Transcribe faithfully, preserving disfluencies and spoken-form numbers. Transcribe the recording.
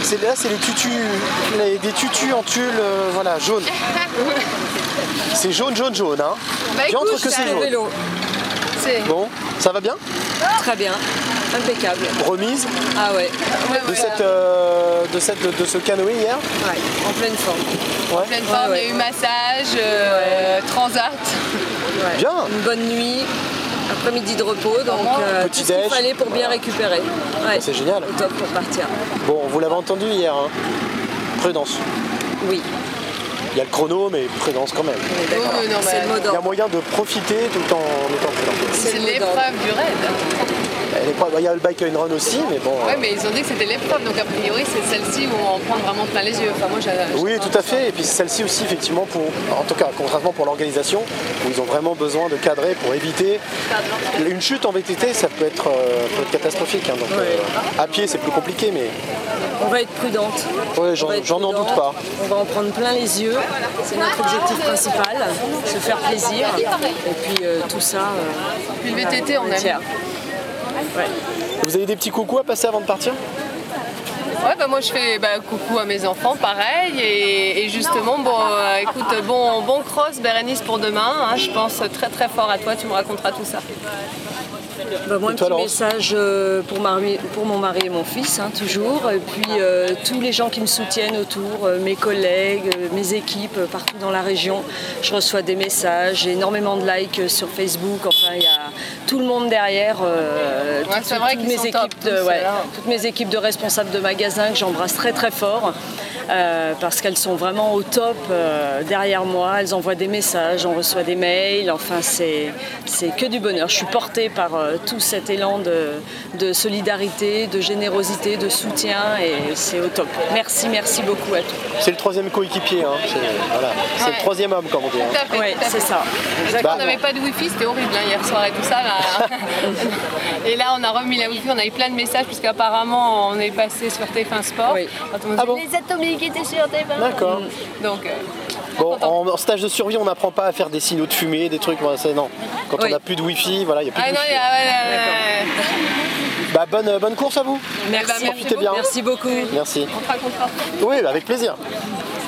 c'est là, c'est les tutus, les, des tutus en tulle, euh, voilà, jaune. C'est jaune, jaune, jaune, hein. Bah, J'entre écoute, que c'est jaune. Vélo. Bon, ça va bien? Très bien, impeccable. Remise Ah ouais, de, cette, euh, de, cette, de, de ce canoë hier? ouais, en pleine forme. Ouais. Pleine forme, Ouais, il y a eu massage, euh, transat. Ouais. Bien. Une bonne nuit, après-midi de repos, donc euh, tout Petit ce qu'il déj. fallait pour bien récupérer. Ouais. C'est génial. Au top pour partir. Bon, vous l'avez entendu hier, hein. Prudence. Oui, Il y a le chrono, mais prudence quand même. on est d'accord. Oh, mais non, C'est mais- le mot Il y a d'ordre. moyen de profiter tout en étant prudent. C'est le mot d'ordre. l'épreuve du raid. Elle est pas- Il y a le bike and run aussi, mais bon. Ouais, euh, mais ils ont dit que c'était l'épreuve, donc a priori c'est celle-ci où on va en prendre vraiment plein les yeux. Enfin, moi, j'ai, j'ai Oui, pas tout à fait. Et puis celle-ci aussi, effectivement, pour, en tout cas, contrairement pour l'organisation, où ils ont vraiment besoin de cadrer pour éviter une chute en V T T, ça peut être, euh, peut être catastrophique. Hein. Donc, euh, à pied, c'est plus compliqué, mais On va être prudente. ouais, On j'en va être j'en n'en doute prudente. pas. On va en prendre plein les yeux. C'est notre objectif principal, se faire plaisir. Et puis euh, tout ça, euh, Puis le V T T, on on est aime. fiers. Ouais. Vous avez des petits coucous à passer avant de partir? Ouais, bah moi je fais bah, coucou à mes enfants, pareil. Et, et justement, bon, euh, écoute, bon, bon cross, Bérénice, pour demain. Hein, je pense très très fort à toi, tu me raconteras tout ça. Bah, moi, Et un toi, petit Laurence? message euh, pour, mari- pour mon mari et mon fils, hein, toujours. Et puis euh, tous les gens qui me soutiennent autour, euh, mes collègues, euh, mes équipes, euh, partout dans la région. Je reçois des messages, j'ai énormément de likes euh, sur Facebook. Enfin, il y a tout le monde derrière. euh, Ouais, toutes- c'est vrai toutes qu'ils mes sont équipes top, de, tous, ouais, là. toutes mes équipes de responsables de magasins que j'embrasse très très fort. euh, parce qu'elles sont vraiment au top euh, derrière moi. Elles envoient des messages, on reçoit des mails. Enfin, c'est c'est que du bonheur. Je suis portée par euh, tout cet élan de, de solidarité, de générosité, de soutien et c'est au top. Merci, merci beaucoup à tous. C'est le troisième coéquipier. Hein. C'est voilà. C'est Ouais. le troisième homme, comme on dit. Tout Hein. à fait, Oui, tout à c'est fait. ça. Bah, On n'avait pas de wifi, c'était horrible hein, hier soir et tout ça. Là. Et là, on a remis la wifi, on a eu plein de messages, puisqu'apparemment, on est passé sur T F un Sport. Oui. Quand on Ah dit, bon les atomiques étaient sur T F un. D'accord. Donc, euh, Bon, content. en, en stage de survie, on n'apprend pas à faire des signaux de fumée, des trucs. Voilà, c'est- non. Quand Oui. on n'a plus de wifi, voilà, il n'y a plus Ah de non, wifi. il y a. ouais, ouais, ouais. Bah, bonne, bonne course à vous. Merci, Bah, merci Profitez bien. merci beaucoup. Merci. On te racontera. Oui, bah, avec plaisir.